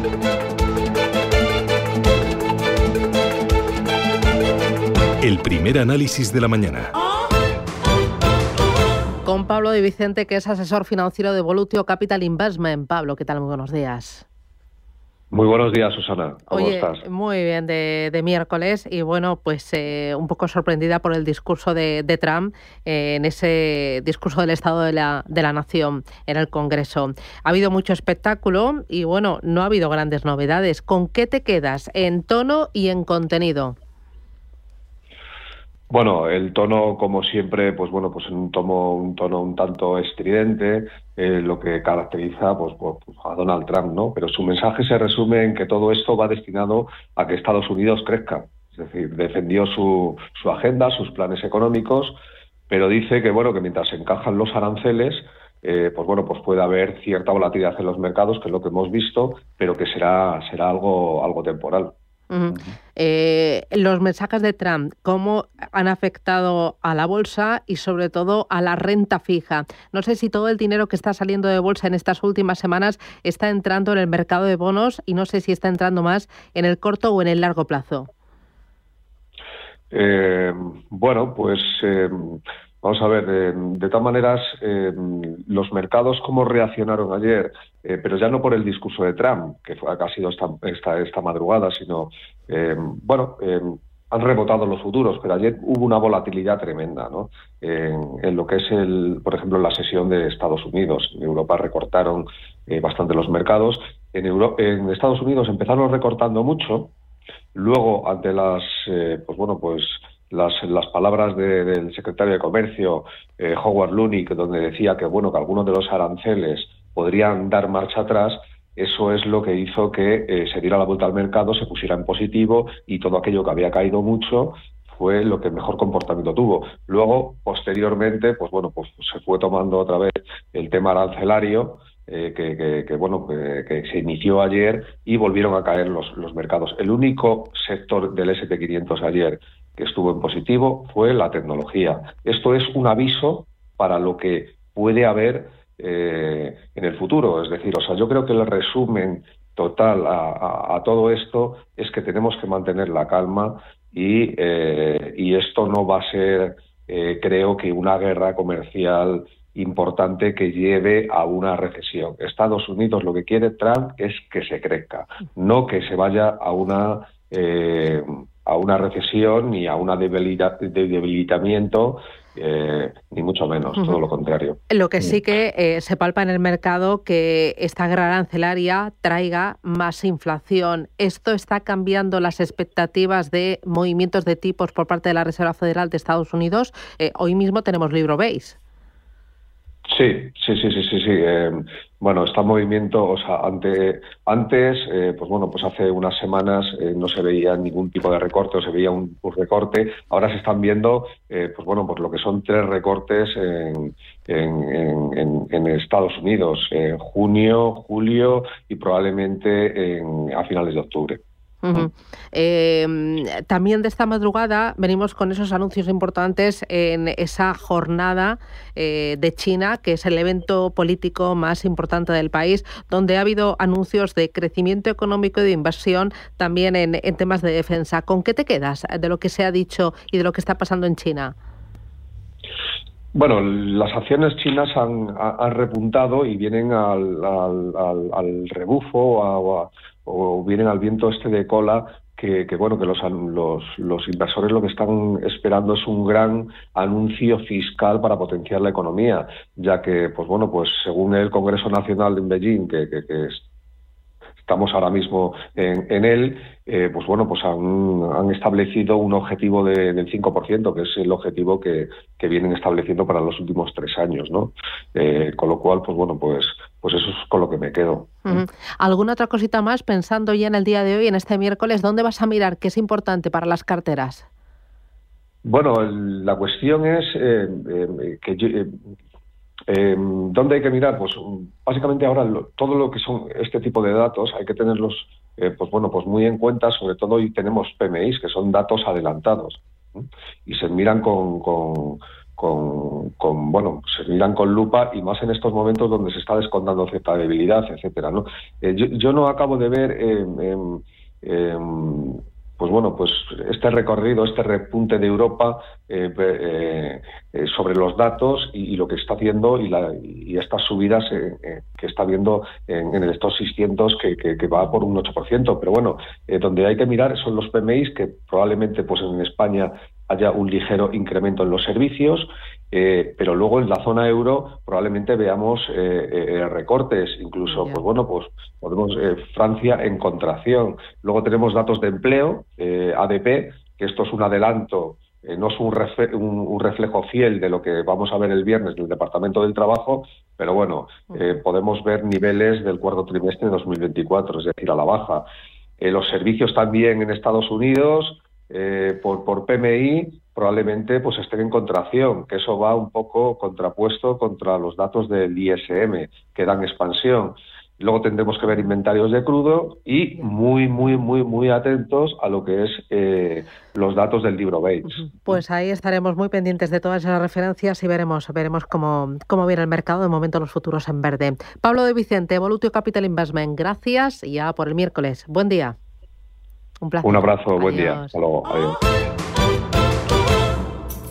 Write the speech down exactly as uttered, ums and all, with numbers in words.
El primer análisis de la mañana. Con Pablo de Vicente, que es asesor financiero de Volutio Capital Investment. Pablo, ¿qué tal? Muy buenos días. Muy buenos días, Susana. ¿Cómo Oye, estás? Muy bien, de, de miércoles, y bueno, pues eh, un poco sorprendida por el discurso de, de Trump eh, en ese discurso del Estado de la, de la Nación en el Congreso. Ha habido mucho espectáculo y bueno, no ha habido grandes novedades. ¿Con qué te quedas en tono y en contenido? Bueno, el tono, como siempre, pues bueno, pues en un tono, un tono un tanto estridente, eh, lo que caracteriza pues, pues a Donald Trump, ¿no? Pero su mensaje se resume en que todo esto va destinado a que Estados Unidos crezca. Es decir, defendió su, su agenda, sus planes económicos, pero dice que bueno, que mientras se encajan los aranceles, eh, pues bueno, pues puede haber cierta volatilidad en los mercados, que es lo que hemos visto, pero que será, será algo, algo temporal. Uh-huh. Eh, los mensajes de Trump, ¿cómo han afectado a la bolsa y sobre todo a la renta fija? No sé si todo el dinero que está saliendo de bolsa en estas últimas semanas está entrando en el mercado de bonos y no sé si está entrando más en el corto o en el largo plazo. Eh, bueno, pues eh, vamos a ver, eh, de todas maneras, eh, los mercados cómo reaccionaron ayer, eh, pero ya no por el discurso de Trump, que, fue, que ha sido esta, esta, esta madrugada, sino, eh, bueno, eh, han rebotado los futuros, pero ayer hubo una volatilidad tremenda, ¿no? En, en lo que es, el, por ejemplo, la sesión de Estados Unidos. En Europa recortaron eh, bastante los mercados. En, Euro, en Estados Unidos empezaron recortando mucho. Luego, ante las, eh, pues bueno, pues las, las palabras de, del secretario de Comercio, eh, Howard Lutnick, donde decía que bueno, que algunos de los aranceles podrían dar marcha atrás, eso es lo que hizo que eh, se diera la vuelta al mercado, se pusiera en positivo y todo aquello que había caído mucho fue lo que mejor comportamiento tuvo. Luego, posteriormente, pues bueno, pues se fue tomando otra vez el tema arancelario, Eh, que, que, que bueno que, que se inició ayer y volvieron a caer los, los mercados. El único sector del ese and pe quinientos ayer que estuvo en positivo fue la tecnología. Esto es un aviso para lo que puede haber eh, en el futuro. Es decir, o sea, yo creo que el resumen total a, a, a todo esto es que tenemos que mantener la calma y, eh, y esto no va a ser, eh, creo que una guerra comercial importante que lleve a una recesión. Estados Unidos lo que quiere Trump es que se crezca, no que se vaya a una eh, a una recesión ni a un debilita, de debilitamiento, eh, ni mucho menos, uh-huh. Todo lo contrario. Lo que sí que eh, se palpa en el mercado que esta guerra arancelaria traiga más inflación. ¿Esto está cambiando las expectativas de movimientos de tipos por parte de la Reserva Federal de Estados Unidos? Eh, hoy mismo tenemos libro beige. Sí, sí, sí, sí, sí, sí. Eh, bueno, está en movimiento, o sea, ante, antes, eh, pues bueno, pues hace unas semanas eh, no se veía ningún tipo de recorte, o se veía un, un recorte. Ahora se están viendo, eh, pues bueno, pues lo que son tres recortes en, en, en, en Estados Unidos, en junio, julio y probablemente en, a finales de octubre. Uh-huh. Eh, también de esta madrugada venimos con esos anuncios importantes en esa jornada eh, de China, que es el evento político más importante del país, donde ha habido anuncios de crecimiento económico y de inversión también en, en temas de defensa. ¿Con qué te quedas de lo que se ha dicho y de lo que está pasando en China? Bueno, las acciones chinas han, han repuntado y vienen al, al, al, al rebufo a, a, o vienen al viento este de cola que, que bueno, que los, los, los inversores lo que están esperando es un gran anuncio fiscal para potenciar la economía, ya que, pues bueno, pues según el Congreso Nacional de Beijing, que, que, que es, estamos ahora mismo en, en él, eh, pues bueno, pues han, han establecido un objetivo de, del cinco por ciento, que es el objetivo que, que vienen estableciendo para los últimos tres años, ¿no? Eh, con lo cual, pues bueno, pues, pues eso es con lo que me quedo. Uh-huh. ¿Alguna otra cosita más, pensando ya en el día de hoy, en este miércoles, dónde vas a mirar, qué es importante para las carteras? Bueno, el, la cuestión es eh, eh, que yo... Eh, Eh, ¿Dónde hay que mirar? Pues básicamente ahora lo, todo lo que son este tipo de datos hay que tenerlos eh, pues bueno, pues muy en cuenta. Sobre todo hoy tenemos P M Is, que son datos adelantados, ¿eh? Y se miran con, con, con, con bueno, se miran con lupa, y más en estos momentos donde se está descontando cierta debilidad, etcétera, ¿no? Eh, yo, yo no acabo de ver eh, eh, eh, pues bueno, pues este recorrido, este repunte de Europa eh, eh, eh, sobre los datos y, y lo que está haciendo, y, la, y estas subidas eh, eh, que está viendo en, en el Stoxx seiscientos, que, que, que va por un ocho por ciento. Pero bueno, eh, donde hay que mirar son los P M Is, que probablemente pues en España haya un ligero incremento en los servicios, eh, pero luego en la zona euro probablemente veamos eh, eh, recortes, incluso, yeah. pues bueno, pues podemos eh, Francia en contracción. Luego tenemos datos de empleo, eh, A D P, que esto es un adelanto, eh, no es un, refle un, un reflejo fiel de lo que vamos a ver el viernes del Departamento del Trabajo, pero bueno, eh, podemos ver niveles del cuarto trimestre de dos mil veinticuatro, es decir, a la baja. Eh, los servicios también en Estados Unidos, eh, por, por P M I, probablemente pues estén en contracción, que eso va un poco contrapuesto contra los datos del I S M, que dan expansión. Luego tendremos que ver inventarios de crudo y muy, muy, muy, muy atentos a lo que es eh, los datos del libro Bates. Pues ahí estaremos muy pendientes de todas esas referencias y veremos, veremos cómo, cómo viene el mercado. De momento los futuros en verde. Pablo de Vicente, Evolutio Capital Investment, gracias y ya por el miércoles. Buen día. Un placer. Un abrazo, Adiós. buen día. Hasta luego. Adiós.